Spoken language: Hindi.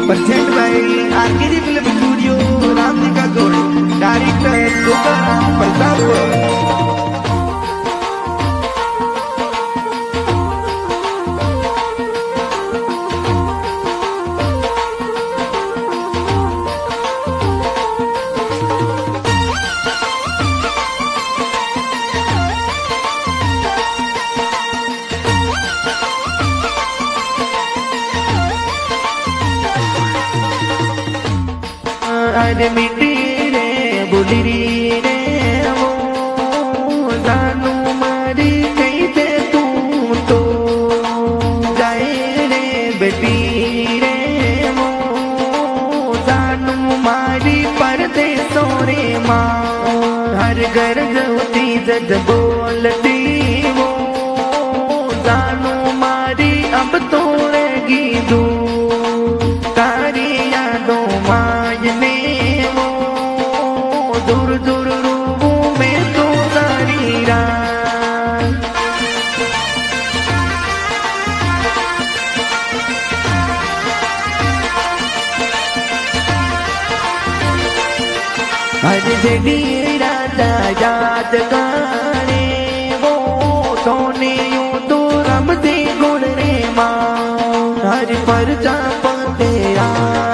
Present by RKG film studio Ramji का गोड़ डायरेक्टर तुकाराम प्रताप। अरे मिट्टी रे बुलरी रे वो जानू मारी कैसे तू तो जाए रे बेटी रे वो जानू मारी परदेसों रे माँ हर घर होती जद बोलती वो जानू मारी अब तो रहेगी दूर तारी यादों मायने दूर दूर रूबों में तो सारी रात हर जड़ी राजा याद करे वो सोने यूं तो रब दे गुण रे माँ हर पर जा तेरा